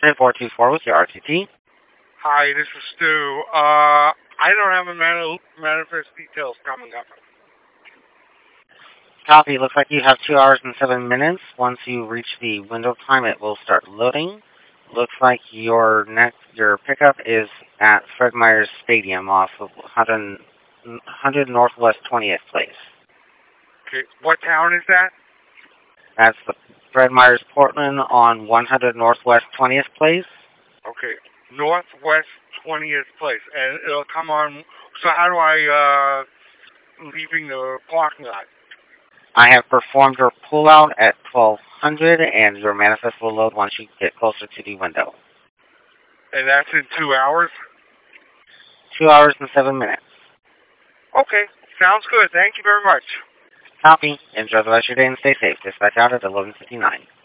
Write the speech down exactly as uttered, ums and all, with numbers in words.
nine four two four with your R T T. Hi, this is Stu. Uh, I don't have a mani- manifest details coming up. Copy. Looks like you have two hours and seven minutes. Once you reach the window time, it will start loading. Looks like your next your pickup is at Fred Meyer's Stadium off of one hundred, one hundred Northwest twentieth Place. Okay, what town is that? That's the Fred Meyer's Portland on one hundred Northwest twentieth Place. Okay, Northwest twentieth Place, and it'll come on. So how do I uh leaving the parking lot? I have performed your pullout at twelve hundred, and your manifest will load once you get closer to the window. And that's in two hours? Two hours and seven minutes. Okay, sounds good. Thank you very much. Copy. Enjoy the rest of your day and stay safe. Dispatch out at eleven fifty-nine.